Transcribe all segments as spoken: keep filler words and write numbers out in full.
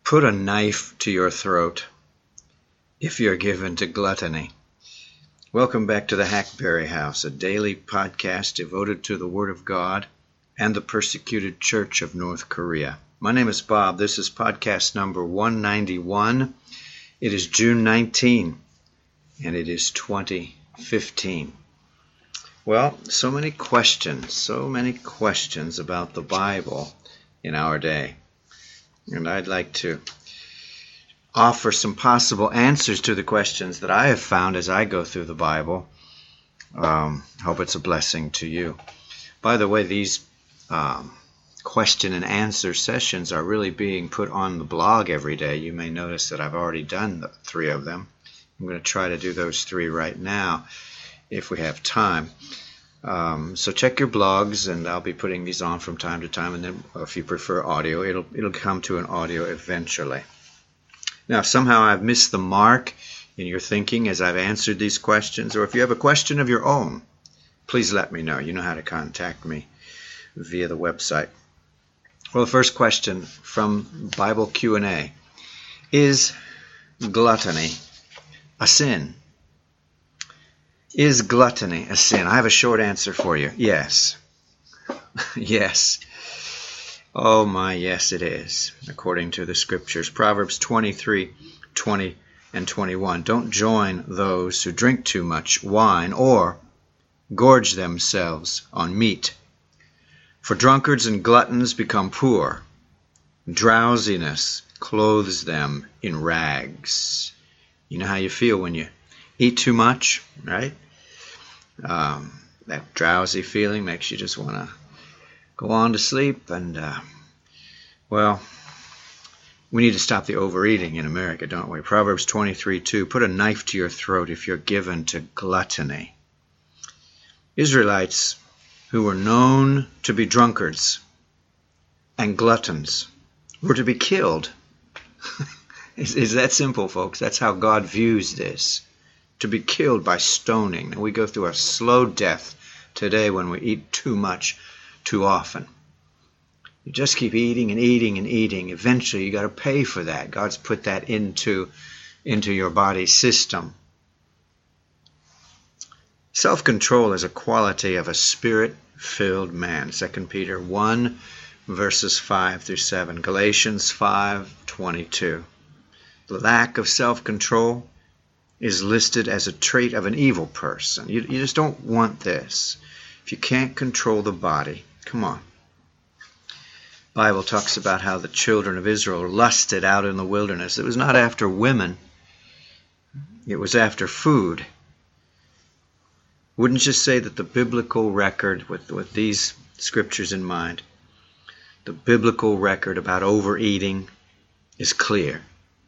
Put a knife to your throat if you're given to gluttony. Welcome back to the Hackberry House, a daily podcast devoted to the Word of God and the persecuted Church of North Korea. My name is Bob. This is podcast number one ninety-one. It is June nineteenth, and it is twenty fifteen. Well, so many questions, so many questions about the Bible in our day. And I'd like to offer some possible answers to the questions that I have found as I go through the Bible. Um, hope it's a blessing to you. By the way, these um, question and answer sessions are really being put on the blog every day. You may notice that I've already done the three of them. I'm going to try to do those three right now if we have time. Um, so check your blogs, and I'll be putting these on from time to time. And then, if you prefer audio, it'll it'll come to an audio eventually. Now, if somehow I've missed the mark in your thinking as I've answered these questions, or if you have a question of your own, please let me know. You know how to contact me via the website. Well, the first question from Bible Q and A: is gluttony a sin? Is gluttony a sin? I have a short answer for you. Yes. Yes. Oh my, yes it is, according to the scriptures. Proverbs twenty-three, twenty and twenty-one. Don't join those who drink too much wine or gorge themselves on meat. For drunkards and gluttons become poor. Drowsiness clothes them in rags. You know how you feel when you eat too much, right? Um, that drowsy feeling makes you just want to go on to sleep. And, uh, well, we need to stop the overeating in America, don't we? Proverbs twenty-three, two. Put a knife to your throat if you're given to gluttony. Israelites who were known to be drunkards and gluttons were to be killed. It's, it's that simple, folks. That's how God views this. To be killed by stoning. And we go through a slow death today when we eat too much too often. You just keep eating and eating and eating. Eventually you got to pay for that. God's put that into, into your body system. Self-control is a quality of a spirit-filled man. Second Peter one, verses five through seven. Galatians five, twenty-two. The lack of self-control is listed as a trait of an evil person. You, you just don't want this. If you can't control the body, come on. The Bible talks about how the children of Israel lusted out in the wilderness. It was not after women. It was after food. Wouldn't you say that the biblical record, with, with these scriptures in mind, the biblical record about overeating is clear?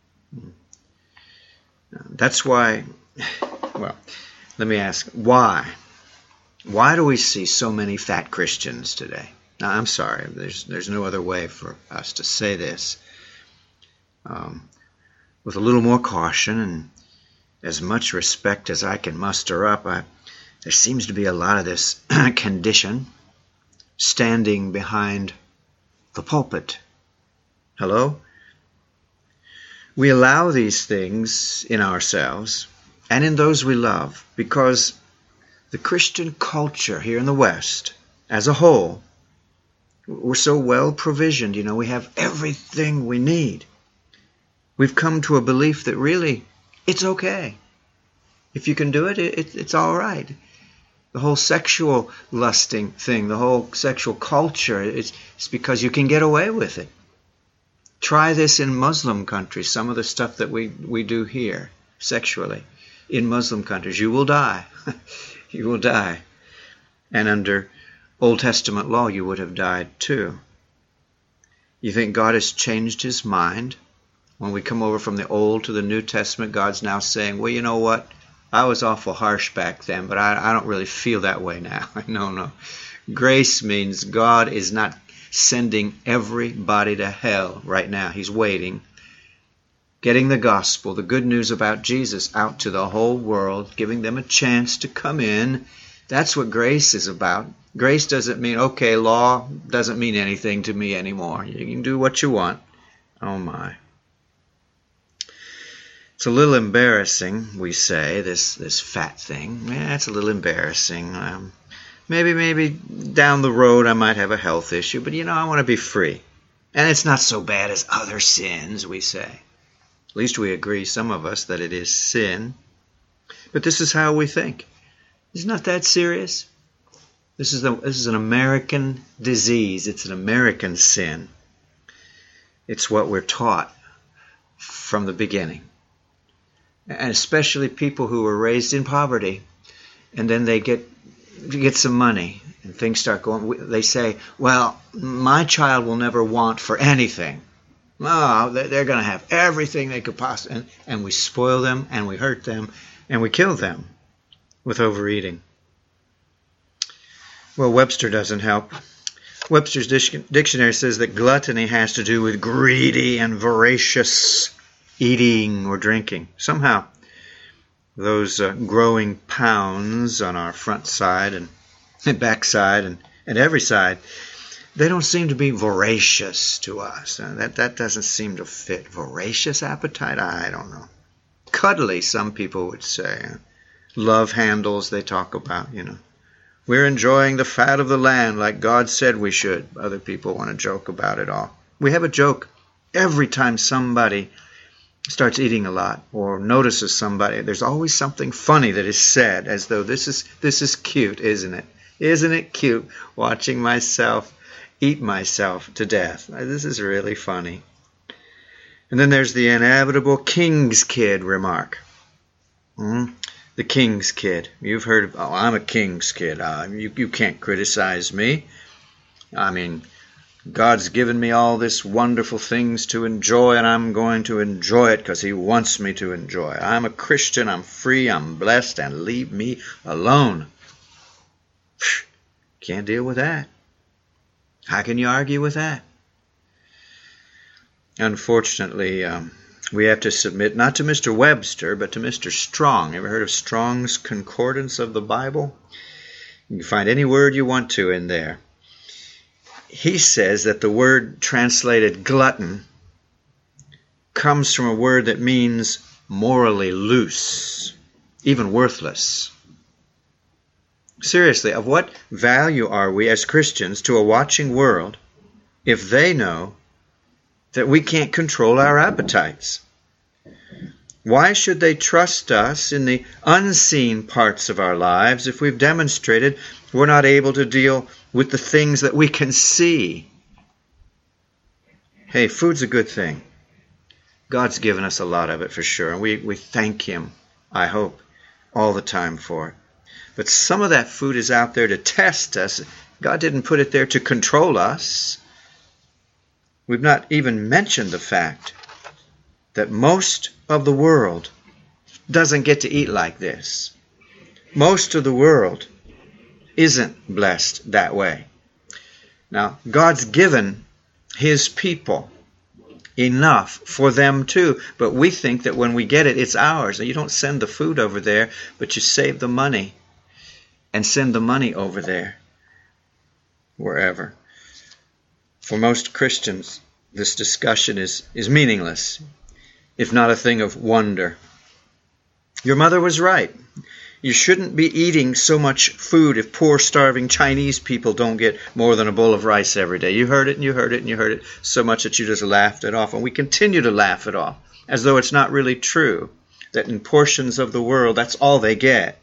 That's why, well, let me ask, why? Why do we see so many fat Christians today? Now, I'm sorry, there's there's no other way for us to say this. Um, with a little more caution and as much respect as I can muster up, I, there seems to be a lot of this condition standing behind the pulpit. Hello? We allow these things in ourselves and in those we love because the Christian culture here in the West as a whole, we're so well provisioned. You know, we have everything we need. We've come to a belief that really it's okay. If you can do it, it it's all right. The whole sexual lusting thing, the whole sexual culture, it's, it's because you can get away with it. Try this in Muslim countries, some of the stuff that we, we do here sexually in Muslim countries. You will die. You will die. And under Old Testament law, you would have died too. You think God has changed his mind? When we come over from the Old to the New Testament, God's now saying, well, you know what? I was awful harsh back then, but I, I don't really feel that way now. No, no. Grace means God is not sending everybody to hell right now. He's waiting. Getting the gospel, the good news about Jesus, out to the whole world, giving them a chance to come in. That's what grace is about. Grace doesn't mean, okay, law doesn't mean anything to me anymore. You can do what you want. Oh my. It's a little embarrassing, we say, this this fat thing. Yeah, it's a little embarrassing. Um, maybe, maybe down the road I might have a health issue, but you know, I want to be free. And it's not so bad as other sins, we say. At least we agree, some of us, that it is sin. But this is how we think. It's not that serious. This is, the, this is an American disease. It's an American sin. It's what we're taught from the beginning. And especially people who were raised in poverty, and then they get get some money, and things start going. They say, well, my child will never want for anything. Oh, they're going to have everything they could possibly, and, and we spoil them, and we hurt them, and we kill them with overeating. Well, Webster doesn't help. Webster's dictionary says that gluttony has to do with greedy and voracious eating or drinking. Somehow, those uh, growing pounds on our front side and, and back side and, and every side, they don't seem to be voracious to us. Uh, that, that doesn't seem to fit. Voracious appetite? I don't know. Cuddly, some people would say. Uh, love handles they talk about, you know. We're enjoying the fat of the land like God said we should. Other people want to joke about it all. We have a joke every time somebody starts eating a lot or notices somebody. There's always something funny that is said, as though this is this is cute, isn't it? Isn't it cute watching myself eat myself to death? This is really funny. And then there's the inevitable king's kid remark. Hmm? The king's kid. You've heard of, oh, I'm a king's kid. Uh, you, you can't criticize me. I mean, God's given me all this wonderful things to enjoy, and I'm going to enjoy it because he wants me to enjoy it. I'm a Christian. I'm free. I'm blessed, and leave me alone. Can't deal with that. How can you argue with that? Unfortunately, um, we have to submit not to Mister Webster, but to Mister Strong. Ever heard of Strong's Concordance of the Bible? You can find any word you want to in there. He says that the word translated glutton comes from a word that means morally loose, even worthless. Seriously, of what value are we as Christians to a watching world if they know that we can't control our appetites? Why should they trust us in the unseen parts of our lives if we've demonstrated we're not able to deal with the things that we can see? Hey, food's a good thing. God's given us a lot of it for sure, and we, we thank him, I hope, all the time for it. But some of that food is out there to test us. God didn't put it there to control us. We've not even mentioned the fact that most of the world doesn't get to eat like this. Most of the world isn't blessed that way. Now, God's given his people enough for them too, but we think that when we get it, it's ours. You don't send the food over there, but you save the money and send the money over there, wherever. For most Christians, this discussion is, is meaningless, if not a thing of wonder. Your mother was right. You shouldn't be eating so much food if poor, starving Chinese people don't get more than a bowl of rice every day. You heard it and you heard it and you heard it so much that you just laughed it off. And we continue to laugh it off as though it's not really true that in portions of the world that's all they get.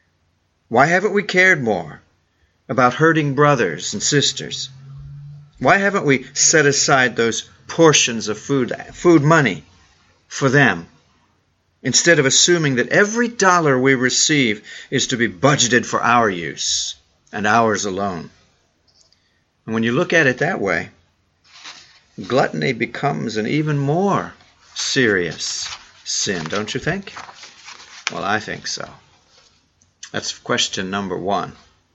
Why haven't we cared more about hurting brothers and sisters? Why haven't we set aside those portions of food, food money for them, instead of assuming that every dollar we receive is to be budgeted for our use and ours alone? And when you look at it that way, gluttony becomes an even more serious sin, don't you think? Well, I think so. That's question number one.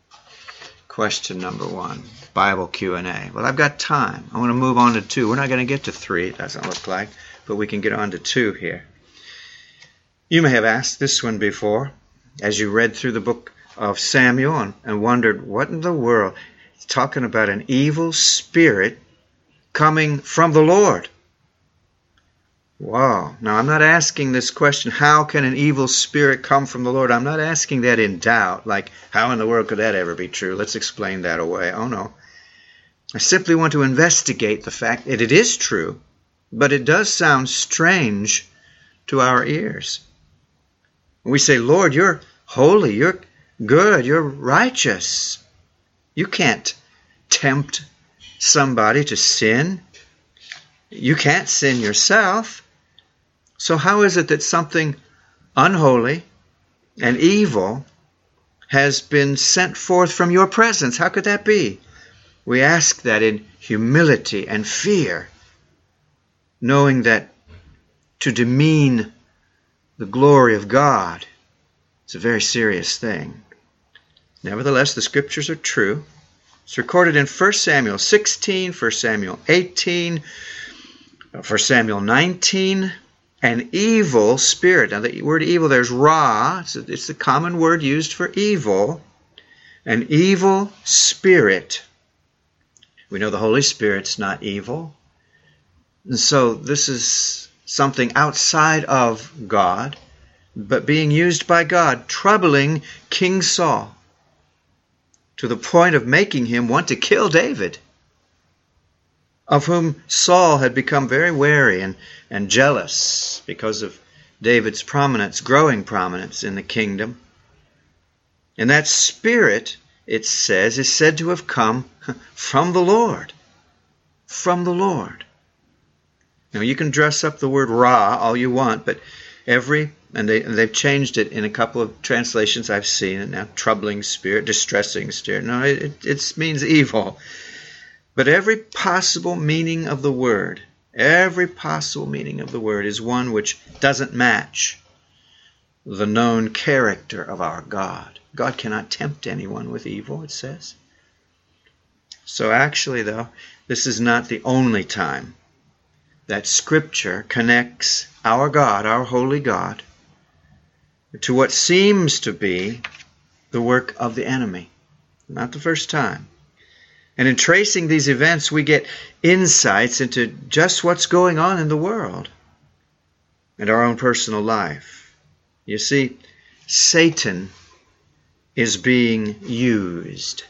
Question number one, Bible Q and A. Well, I've got time. I want to move on to two. We're not going to get to three, it doesn't look like, but we can get on to two here. You may have asked this one before as you read through the book of Samuel and, and wondered, what in the world? It's talking about an evil spirit coming from the Lord. Wow. Now, I'm not asking this question, how can an evil spirit come from the Lord? I'm not asking that in doubt, like, how in the world could that ever be true? Let's explain that away. Oh, no. I simply want to investigate the fact that it is true, but it does sound strange to our ears. We say, Lord, you're holy, you're good, you're righteous. You can't tempt somebody to sin. You can't sin yourself. So how is it that something unholy and evil has been sent forth from your presence? How could that be? We ask that in humility and fear, knowing that to demean the glory of God is a very serious thing. Nevertheless, the Scriptures are true. It's recorded in First Samuel sixteen, First Samuel eighteen, First Samuel nineteen. An evil spirit. Now the word evil, there's ra. It's, it's the common word used for evil. An evil spirit. We know the Holy Spirit's not evil. And so this is something outside of God, but being used by God, troubling King Saul to the point of making him want to kill David, of whom Saul had become very wary and, and jealous because of David's prominence, growing prominence in the kingdom. And that spirit, it says, is said to have come from the Lord. From the Lord. Now, you can dress up the word Ra all you want, but every, and they, they've changed it in a couple of translations I've seen it now, troubling spirit, distressing spirit. No, it, it, it means evil. But every possible meaning of the word, every possible meaning of the word is one which doesn't match the known character of our God. God cannot tempt anyone with evil, it says. So actually, though, this is not the only time that Scripture connects our God, our holy God, to what seems to be the work of the enemy. Not the first time. And in tracing these events, we get insights into just what's going on in the world and our own personal life. You see, Satan is being used.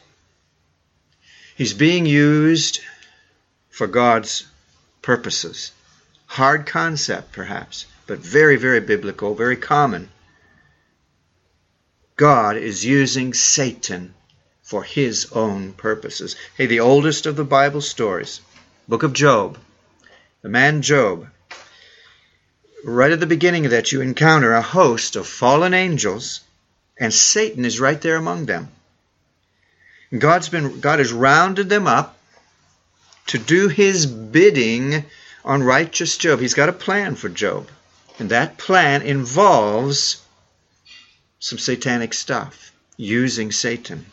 He's being used for God's purposes. Hard concept, perhaps, but very, very biblical, very common. God is using Satan for his own purposes. Hey, the oldest of the Bible stories, book of Job, the man Job, right at the beginning of that you encounter a host of fallen angels, and Satan is right there among them. God's been, God has rounded them up to do his bidding on righteous Job. He's got a plan for Job, and that plan involves some satanic stuff, using Satan.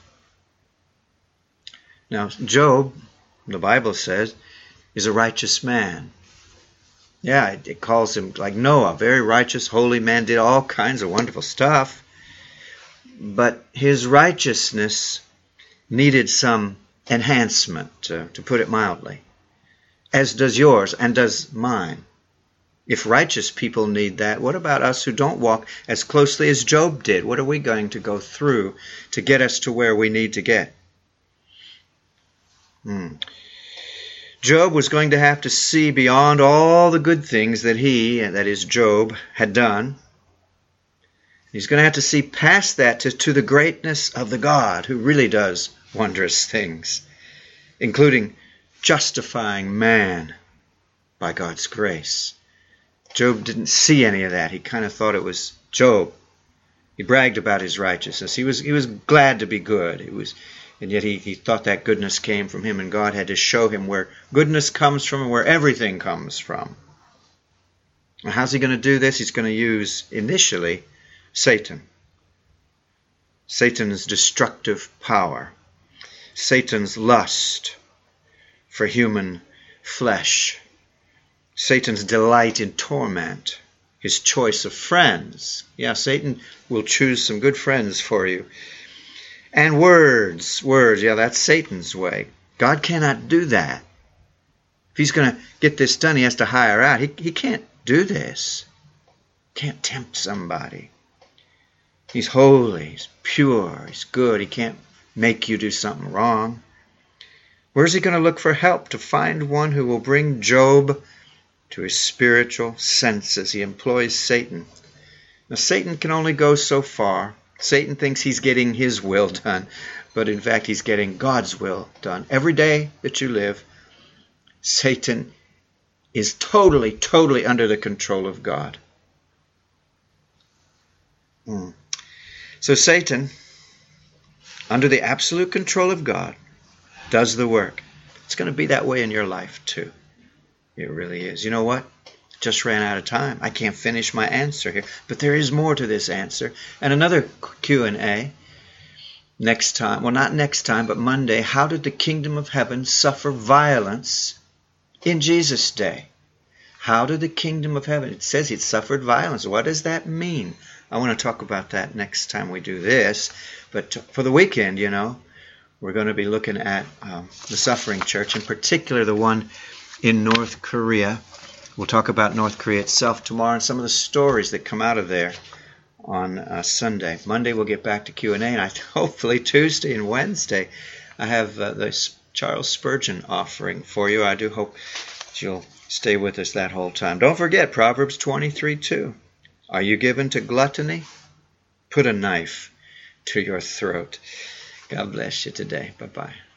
Now, Job, the Bible says, is a righteous man. Yeah, it, it calls him like Noah, very righteous, holy man, did all kinds of wonderful stuff. But his righteousness needed some enhancement, to, to put it mildly, as does yours and does mine. If righteous people need that, what about us who don't walk as closely as Job did? What are we going to go through to get us to where we need to get? Hmm. Job was going to have to see beyond all the good things that he, that is Job, had done. He's going to have to see past that to, to the greatness of the God who really does wondrous things, including justifying man by God's grace. Job didn't see any of that. He kind of thought it was Job. He bragged about his righteousness. He was he was glad to be good. It was, and yet he, he thought that goodness came from him, and God had to show him where goodness comes from and where everything comes from. And how's he going to do this? He's going to use, initially, Satan. Satan's destructive power. Satan's lust for human flesh. Satan's delight in torment. His choice of friends. Yeah, Satan will choose some good friends for you. And words. Words, yeah, that's Satan's way. God cannot do that. If he's going to get this done, he has to hire out. He, he can't do this. Can't tempt somebody. He's holy, he's pure, he's good. He can't make you do something wrong. Where's he going to look for help? To find one who will bring Job to his spiritual senses. He employs Satan. Now, Satan can only go so far. Satan thinks he's getting his will done, but in fact he's getting God's will done. Every day that you live, Satan is totally, totally under the control of God. Hmm. So Satan, under the absolute control of God, does the work. It's going to be that way in your life too. It really is. You know what? Just ran out of time. I can't finish my answer here. But there is more to this answer. And another Q and A next time. Well, not next time, but Monday. How did the kingdom of heaven suffer violence in Jesus' day? How did the kingdom of heaven? It says it suffered violence. What does that mean? I want to talk about that next time we do this. But for the weekend, you know, we're going to be looking at um, the suffering church, in particular the one in North Korea. We'll talk about North Korea itself tomorrow and some of the stories that come out of there on uh, Sunday. Monday we'll get back to Q and A, and I, hopefully Tuesday and Wednesday I have uh, the Charles Spurgeon offering for you. I do hope that you'll stay with us that whole time. Don't forget Proverbs twenty-three two. Are you given to gluttony? Put a knife to your throat. God bless you today. Bye-bye.